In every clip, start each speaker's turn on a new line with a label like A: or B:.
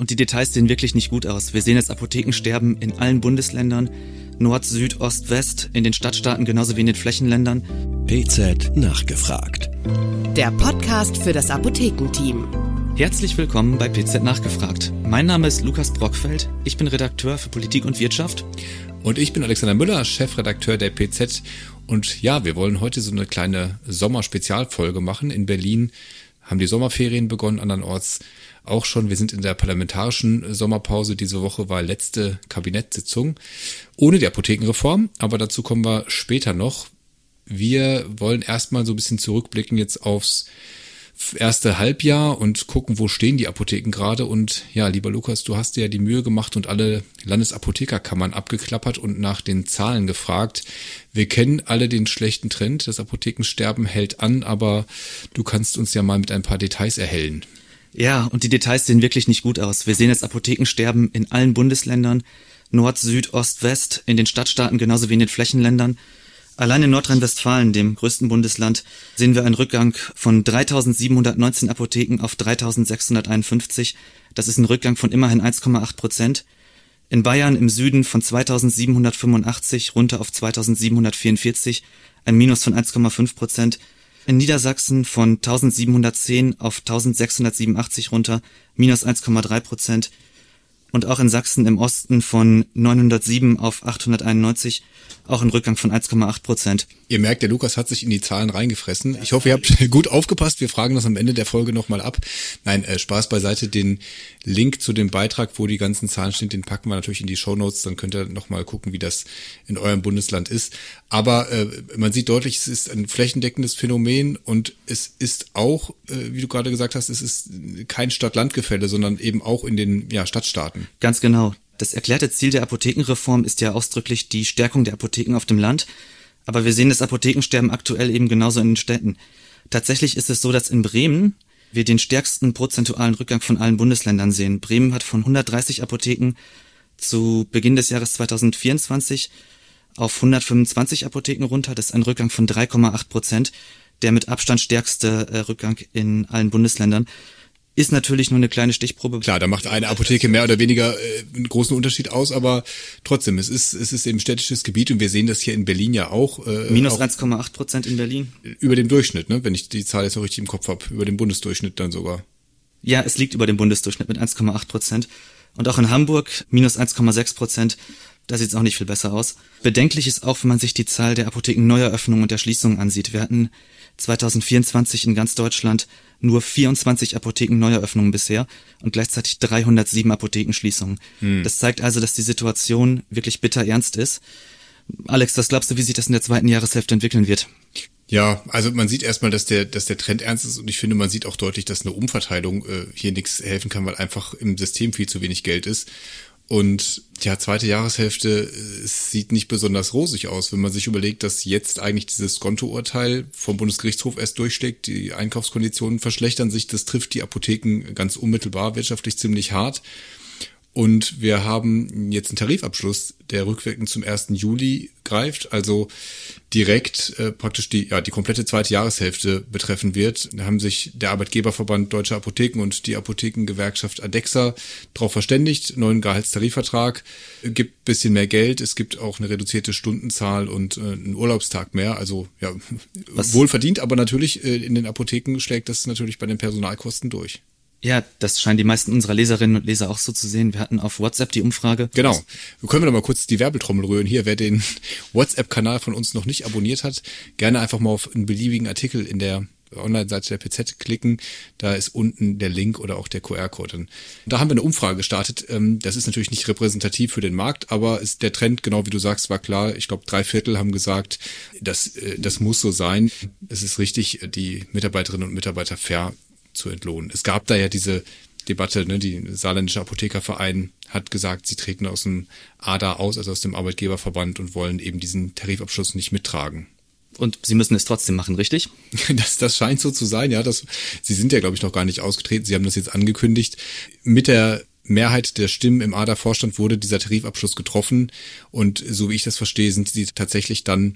A: und die Details sehen wirklich nicht gut aus. Wir sehen jetzt Apothekensterben in allen Bundesländern, Nord, Süd, Ost, West, in den Stadtstaaten genauso wie in den Flächenländern.
B: PZ nachgefragt.
C: Der Podcast für das Apothekenteam.
A: Herzlich willkommen bei PZ nachgefragt. Mein Name ist Lukas Brockfeld, ich bin Redakteur für Politik und Wirtschaft.
D: Und ich bin Alexander Müller, Chefredakteur der PZ. Und ja, wir wollen heute so eine kleine Sommerspezialfolge machen. In Berlin haben die Sommerferien begonnen, andernorts auch schon. Wir sind in der parlamentarischen Sommerpause. Diese Woche war letzte Kabinettssitzung ohne die Apothekenreform, aber dazu kommen wir später noch. Wir wollen erstmal so ein bisschen zurückblicken jetzt aufs erste Halbjahr und gucken, wo stehen die Apotheken gerade. Und ja, lieber Lukas, du hast dir ja die Mühe gemacht und alle Landesapothekerkammern abgeklappert und nach den Zahlen gefragt. Wir kennen alle den schlechten Trend, das Apothekensterben hält an, aber du kannst uns ja mal mit ein paar Details erhellen.
A: Ja, und die Details sehen wirklich nicht gut aus. Wir sehen jetzt Apothekensterben in allen Bundesländern, Nord, Süd, Ost, West, in den Stadtstaaten genauso wie in den Flächenländern. Allein in Nordrhein-Westfalen, dem größten Bundesland, sehen wir einen Rückgang von 3.719 Apotheken auf 3.651. Das ist ein Rückgang von immerhin 1,8%. In Bayern im Süden von 2.785 runter auf 2.744, ein Minus von 1,5%. In Niedersachsen von 1.710 auf 1.687 runter, minus 1,3%. Und auch in Sachsen im Osten von 907 auf 891, auch ein Rückgang von 1,8%.
D: Ihr merkt, der Lukas hat sich in die Zahlen reingefressen. Ich hoffe, ihr habt gut aufgepasst. Wir fragen das am Ende der Folge nochmal ab. Nein, Spaß beiseite. Den Link zu dem Beitrag, wo die ganzen Zahlen stehen, den packen wir natürlich in die Shownotes. Dann könnt ihr nochmal gucken, wie das in eurem Bundesland ist. Aber man sieht deutlich, es ist ein flächendeckendes Phänomen und es ist auch, wie du gerade gesagt hast, es ist kein Stadt-Land-Gefälle, sondern eben auch in den Stadtstaaten.
A: Ganz genau. Das erklärte Ziel der Apothekenreform ist ja ausdrücklich die Stärkung der Apotheken auf dem Land. Aber wir sehen das Apothekensterben aktuell eben genauso in den Städten. Tatsächlich ist es so, dass in Bremen wir den stärksten prozentualen Rückgang von allen Bundesländern sehen. Bremen hat von 130 Apotheken zu Beginn des Jahres 2024 auf 125 Apotheken runter. Das ist ein Rückgang von 3,8%. Der mit Abstand stärkste Rückgang in allen Bundesländern. Ist natürlich nur eine kleine Stichprobe.
D: Klar, da macht eine Apotheke mehr oder weniger einen großen Unterschied aus, aber trotzdem, es ist eben städtisches Gebiet und wir sehen das hier in Berlin ja auch.
A: Minus 1,8% in Berlin.
D: Über dem Durchschnitt, ne? Wenn ich die Zahl jetzt noch richtig im Kopf habe, über dem Bundesdurchschnitt dann sogar.
A: Ja, es liegt über dem Bundesdurchschnitt mit 1,8%. Und auch in Hamburg minus 1,6%. Da sieht es auch nicht viel besser aus. Bedenklich ist auch, wenn man sich die Zahl der Apotheken-Neueröffnungen und der Schließungen ansieht. Wir hatten 2024 in ganz Deutschland nur 24 Apotheken-Neueröffnungen bisher und gleichzeitig 307 Apothekenschließungen. Das zeigt also, dass die Situation wirklich bitter ernst ist. Alex, was glaubst du, wie sich das in der zweiten Jahreshälfte entwickeln wird?
D: Ja, also man sieht erstmal, dass der Trend ernst ist und ich finde, man sieht auch deutlich, dass eine Umverteilung hier nichts helfen kann, weil einfach im System viel zu wenig Geld ist. Und ja, zweite Jahreshälfte, es sieht nicht besonders rosig aus, wenn man sich überlegt, dass jetzt eigentlich dieses Skonto-Urteil vom Bundesgerichtshof erst durchschlägt, die Einkaufskonditionen verschlechtern sich, das trifft die Apotheken ganz unmittelbar wirtschaftlich ziemlich hart. Und wir haben jetzt einen Tarifabschluss, der rückwirkend zum 1. Juli greift, also direkt praktisch die komplette zweite Jahreshälfte betreffen wird. Da haben sich der Arbeitgeberverband Deutsche Apotheken und die Apothekengewerkschaft ADEXA darauf verständigt, neuen Gehaltstarifvertrag, gibt bisschen mehr Geld, es gibt auch eine reduzierte Stundenzahl und einen Urlaubstag mehr, also ja, wohl verdient, aber natürlich in den Apotheken schlägt das natürlich bei den Personalkosten durch.
A: Ja, das scheinen die meisten unserer Leserinnen und Leser auch so zu sehen. Wir hatten auf WhatsApp die Umfrage.
D: Genau. Können wir noch mal kurz die Werbetrommel rühren hier. Wer den WhatsApp-Kanal von uns noch nicht abonniert hat, gerne einfach mal auf einen beliebigen Artikel in der Online-Seite der PZ klicken. Da ist unten der Link oder auch der QR-Code. Da haben wir eine Umfrage gestartet. Das ist natürlich nicht repräsentativ für den Markt, aber der Trend, genau wie du sagst, war klar. Ich glaube, 3/4 haben gesagt, das muss so sein. Es ist richtig, die Mitarbeiterinnen und Mitarbeiter fair zu entlohnen. Es gab da ja diese Debatte, ne, die Saarländische Apothekerverein hat gesagt, sie treten aus dem ADA aus, also aus dem Arbeitgeberverband und wollen eben diesen Tarifabschluss nicht mittragen.
A: Und sie müssen es trotzdem machen, richtig?
D: Das scheint so zu sein, ja. Sie sind ja, glaube ich, noch gar nicht ausgetreten. Sie haben das jetzt angekündigt. Mit der Mehrheit der Stimmen im ADA-Vorstand wurde dieser Tarifabschluss getroffen und so wie ich das verstehe, sind sie tatsächlich dann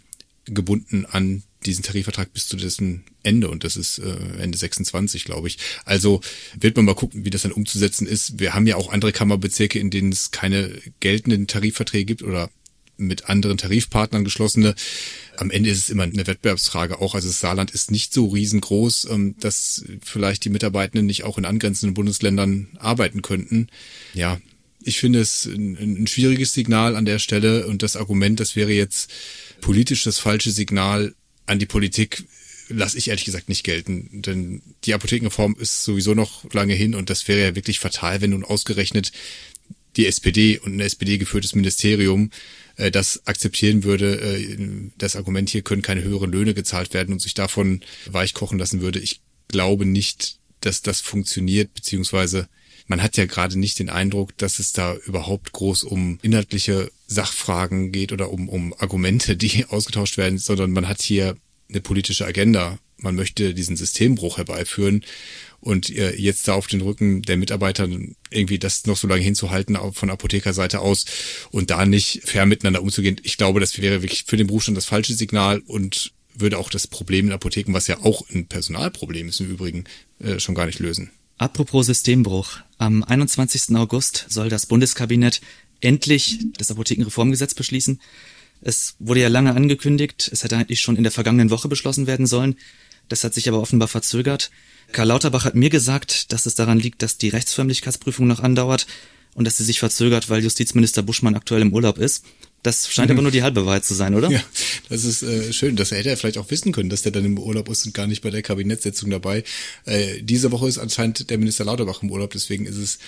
D: gebunden an diesen Tarifvertrag bis zu dessen Ende, und das ist Ende 26, glaube ich. Also wird man mal gucken, wie das dann umzusetzen ist. Wir haben ja auch andere Kammerbezirke, in denen es keine geltenden Tarifverträge gibt oder mit anderen Tarifpartnern geschlossene. Am Ende ist es immer eine Wettbewerbsfrage auch. Also das Saarland ist nicht so riesengroß, dass vielleicht die Mitarbeitenden nicht auch in angrenzenden Bundesländern arbeiten könnten. Ja, ich finde es ein schwieriges Signal an der Stelle, und das Argument, das wäre jetzt politisch das falsche Signal an die Politik, lasse ich ehrlich gesagt nicht gelten. Denn die Apothekenreform ist sowieso noch lange hin, und das wäre ja wirklich fatal, wenn nun ausgerechnet die SPD und ein SPD-geführtes Ministerium das akzeptieren würde. Das Argument, hier können keine höheren Löhne gezahlt werden, und sich davon weichkochen lassen würde. Ich glaube nicht, dass das funktioniert, beziehungsweise man hat ja gerade nicht den Eindruck, dass es da überhaupt groß um inhaltliche Sachfragen geht oder um Argumente, die ausgetauscht werden, sondern man hat hier eine politische Agenda. Man möchte diesen Systembruch herbeiführen, und jetzt da auf den Rücken der Mitarbeiter irgendwie das noch so lange hinzuhalten von Apothekerseite aus und da nicht fair miteinander umzugehen. Ich glaube, das wäre wirklich für den Berufsstand das falsche Signal und würde auch das Problem in Apotheken, was ja auch ein Personalproblem ist im Übrigen, schon gar nicht lösen.
A: Apropos Systembruch. Am 21. August soll das Bundeskabinett endlich das Apothekenreformgesetz beschließen. Es wurde ja lange angekündigt, es hätte eigentlich schon in der vergangenen Woche beschlossen werden sollen. Das hat sich aber offenbar verzögert. Karl Lauterbach hat mir gesagt, dass es daran liegt, dass die Rechtsförmlichkeitsprüfung noch andauert und dass sie sich verzögert, weil Justizminister Buschmann aktuell im Urlaub ist. Das scheint aber nur die halbe Wahrheit zu sein, oder?
D: Ja, das ist schön. Das hätte er vielleicht auch wissen können, dass der dann im Urlaub ist und gar nicht bei der Kabinettssitzung dabei. Diese Woche ist anscheinend der Minister Lauterbach im Urlaub, deswegen ist es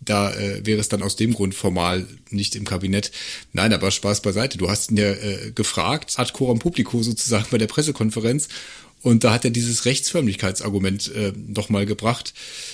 D: wäre es dann aus dem Grund formal nicht im Kabinett. Nein, aber Spaß beiseite. Du hast ihn ja gefragt, ad coram publico sozusagen bei der Pressekonferenz, und da hat er dieses Rechtsförmlichkeitsargument noch mal gebracht.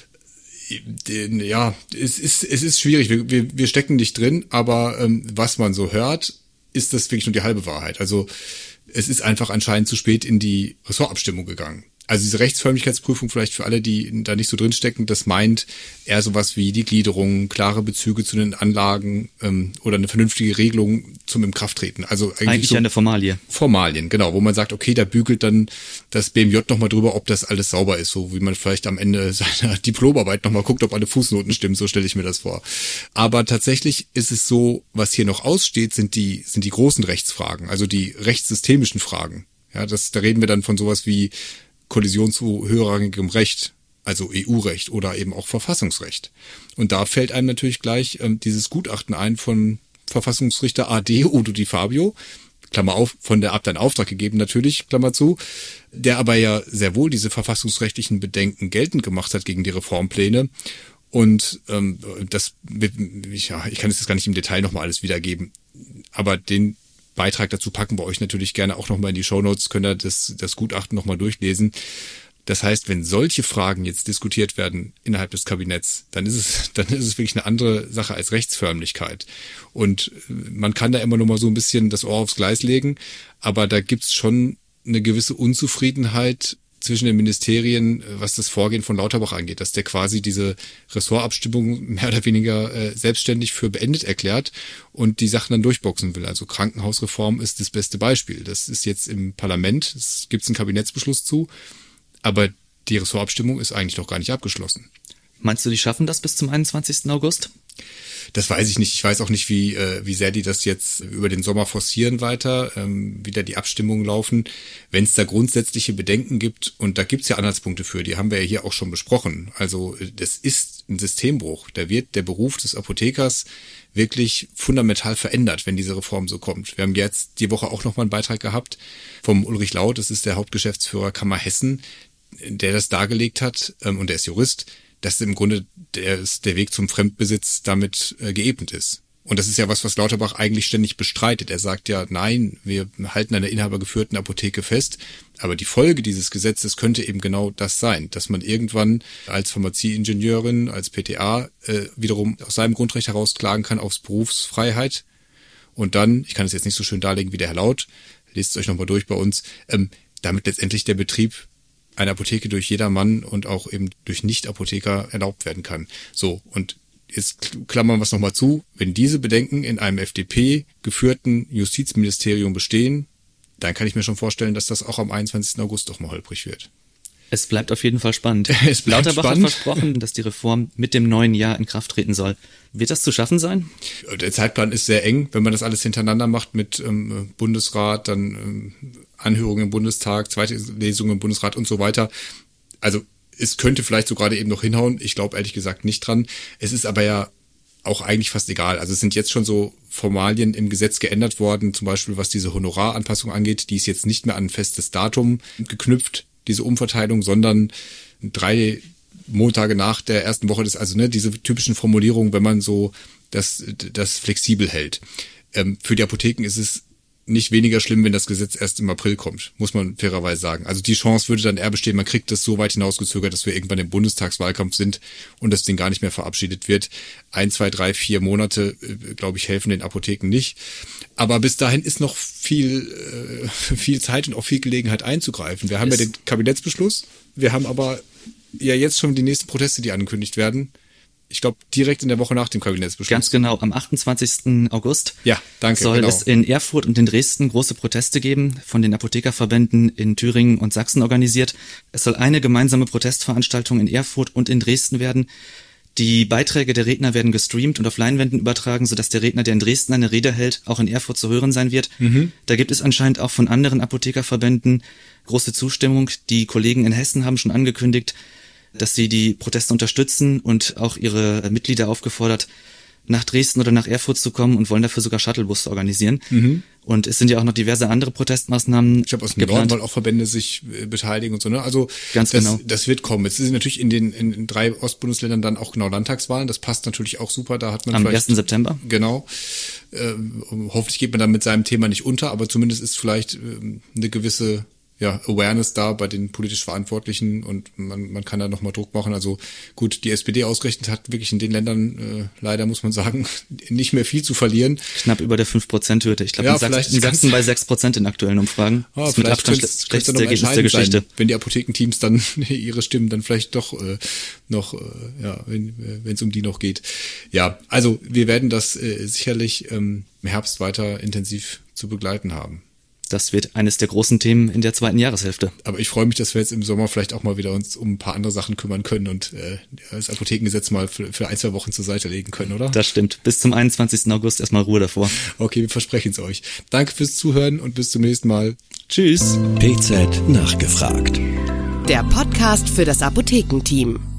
D: Ja, es ist schwierig. Wir stecken nicht drin, aber was man so hört, ist das wirklich nur die halbe Wahrheit. Also es ist einfach anscheinend zu spät in die Ressortabstimmung gegangen. Also diese Rechtsförmlichkeitsprüfung, vielleicht für alle, die da nicht so drinstecken, das meint eher sowas wie die Gliederung, klare Bezüge zu den Anlagen oder eine vernünftige Regelung zum Inkrafttreten. Also eigentlich so
A: eine Formalie.
D: Formalien, genau, wo man sagt, okay, da bügelt dann das BMJ nochmal drüber, ob das alles sauber ist, so wie man vielleicht am Ende seiner Diplomarbeit nochmal guckt, ob alle Fußnoten stimmen, so stelle ich mir das vor. Aber tatsächlich ist es so, was hier noch aussteht, sind die großen Rechtsfragen, also die rechtssystemischen Fragen. Ja, da reden wir dann von sowas wie Kollision zu höherrangigem Recht, also EU-Recht oder eben auch Verfassungsrecht. Und da fällt einem natürlich gleich dieses Gutachten ein von Verfassungsrichter AD Udo Di Fabio, Klammer auf, von der Abt ein Auftrag gegeben natürlich, Klammer zu, der aber ja sehr wohl diese verfassungsrechtlichen Bedenken geltend gemacht hat gegen die Reformpläne. Und ich kann es jetzt gar nicht im Detail nochmal alles wiedergeben, aber den Beitrag dazu packen wir euch natürlich gerne auch nochmal in die Shownotes, könnt ihr das Gutachten nochmal durchlesen. Das heißt, wenn solche Fragen jetzt diskutiert werden innerhalb des Kabinetts, dann ist es wirklich eine andere Sache als Rechtsförmlichkeit. Und man kann da immer noch mal so ein bisschen das Ohr aufs Gleis legen, aber da gibt's schon eine gewisse Unzufriedenheit zwischen den Ministerien, was das Vorgehen von Lauterbach angeht, dass der quasi diese Ressortabstimmung mehr oder weniger selbstständig für beendet erklärt und die Sachen dann durchboxen will. Also Krankenhausreform ist das beste Beispiel. Das ist jetzt im Parlament, es gibt einen Kabinettsbeschluss zu, aber die Ressortabstimmung ist eigentlich noch gar nicht abgeschlossen.
A: Meinst du, die schaffen das bis zum 21. August?
D: Das weiß ich nicht. Ich weiß auch nicht, wie sehr die das jetzt über den Sommer forcieren weiter, wie da die Abstimmungen laufen. Wenn es da grundsätzliche Bedenken gibt, und da gibt's ja Anhaltspunkte für, die haben wir ja hier auch schon besprochen. Also das ist ein Systembruch. Da wird der Beruf des Apothekers wirklich fundamental verändert, wenn diese Reform so kommt. Wir haben jetzt die Woche auch nochmal einen Beitrag gehabt vom Ulrich Laut, das ist der Hauptgeschäftsführer Kammer Hessen, der das dargelegt hat, und der ist Jurist, dass im Grunde der Weg zum Fremdbesitz damit geebnet ist. Und das ist ja was Lauterbach eigentlich ständig bestreitet. Er sagt ja, nein, wir halten an der inhabergeführten Apotheke fest. Aber die Folge dieses Gesetzes könnte eben genau das sein, dass man irgendwann als Pharmazieingenieurin, als PTA wiederum aus seinem Grundrecht heraus klagen kann aufs Berufsfreiheit. Und dann, ich kann es jetzt nicht so schön darlegen wie der Herr Laut, lest es euch nochmal durch bei uns, damit letztendlich der Betrieb einer Apotheke durch jedermann und auch eben durch Nicht-Apotheker erlaubt werden kann. So, und jetzt klammern wir es nochmal zu, wenn diese Bedenken in einem FDP-geführten Justizministerium bestehen, dann kann ich mir schon vorstellen, dass das auch am 21. August doch mal holprig wird.
A: Es bleibt auf jeden Fall spannend.
D: Es bleibt
A: Lauterbach
D: spannend.
A: hat versprochen, dass die Reform mit dem neuen Jahr in Kraft treten soll. Wird das zu schaffen sein?
D: Der Zeitplan ist sehr eng, wenn man das alles hintereinander macht mit Bundesrat, dann Anhörungen im Bundestag, zweite Lesung im Bundesrat und so weiter. Also es könnte vielleicht so gerade eben noch hinhauen. Ich glaube ehrlich gesagt nicht dran. Es ist aber ja auch eigentlich fast egal. Also es sind jetzt schon so Formalien im Gesetz geändert worden, zum Beispiel was diese Honoraranpassung angeht. Die ist jetzt nicht mehr an ein festes Datum geknüpft, diese Umverteilung, sondern 3 Montage nach der ersten Woche des, also diese typischen Formulierungen, wenn man so das flexibel hält. Für die Apotheken ist es nicht weniger schlimm, wenn das Gesetz erst im April kommt, muss man fairerweise sagen. Also die Chance würde dann eher bestehen, man kriegt das so weit hinausgezögert, dass wir irgendwann im Bundestagswahlkampf sind und das Ding gar nicht mehr verabschiedet wird. 1, 2, 3, 4 Monate, glaube ich, helfen den Apotheken nicht. Aber bis dahin ist noch viel Zeit und auch viel Gelegenheit einzugreifen. Wir haben ja den Kabinettsbeschluss, wir haben aber ja jetzt schon die nächsten Proteste, die angekündigt werden. Ich glaube, direkt in der Woche nach dem Kabinettsbeschluss.
A: Ganz genau, am 28. August soll es in Erfurt und in Dresden große Proteste geben, von den Apothekerverbänden in Thüringen und Sachsen organisiert. Es soll eine gemeinsame Protestveranstaltung in Erfurt und in Dresden werden. Die Beiträge der Redner werden gestreamt und auf Leinwänden übertragen, sodass der Redner, der in Dresden eine Rede hält, auch in Erfurt zu hören sein wird. Da gibt es anscheinend auch von anderen Apothekerverbänden große Zustimmung. Die Kollegen in Hessen haben schon angekündigt, dass sie die Proteste unterstützen und auch ihre Mitglieder aufgefordert, nach Dresden oder nach Erfurt zu kommen und wollen dafür sogar Shuttlebusse organisieren. Und es sind ja auch noch diverse andere Protestmaßnahmen
D: Ich habe aus dem Norden, weil auch Verbände sich beteiligen und so. Ne? Also das wird kommen. Jetzt sind natürlich in 3 Ostbundesländern dann auch genau Landtagswahlen. Das passt natürlich auch super. Da hat man
A: am 1. September.
D: Genau. Hoffentlich geht man dann mit seinem Thema nicht unter, aber zumindest ist vielleicht eine gewisse Awareness da bei den politisch Verantwortlichen und man kann da nochmal Druck machen. Also gut, die SPD ausgerechnet hat wirklich in den Ländern, leider muss man sagen, nicht mehr viel zu verlieren.
A: Knapp über der 5%-Hürde. Ich glaube, in Sachsen bei 6% in aktuellen Umfragen.
D: Das ist
A: mit Abstand das schlechteste Ergebnis der Geschichte.
D: Sein, wenn die Apothekenteams dann ihre Stimmen dann vielleicht doch wenn es um die noch geht. Ja, also wir werden das sicherlich im Herbst weiter intensiv zu begleiten haben.
A: Das wird eines der großen Themen in der zweiten Jahreshälfte.
D: Aber ich freue mich, dass wir jetzt im Sommer vielleicht auch mal wieder uns um ein paar andere Sachen kümmern können und das Apothekengesetz mal für 1, 2 Wochen zur Seite legen können, oder?
A: Das stimmt. Bis zum 21. August erstmal Ruhe davor.
D: Okay, wir versprechen es euch. Danke fürs Zuhören und bis zum nächsten Mal.
A: Tschüss.
B: PZ nachgefragt.
C: Der Podcast für das Apothekenteam.